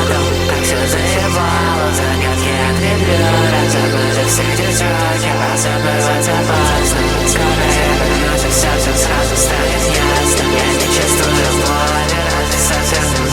том, как все заебало, загадки отребера, забыли все эти строки, забывать опасно. Скоро я вернусь, и все сразу станет ясно. Я не чувствую боли, разве совсем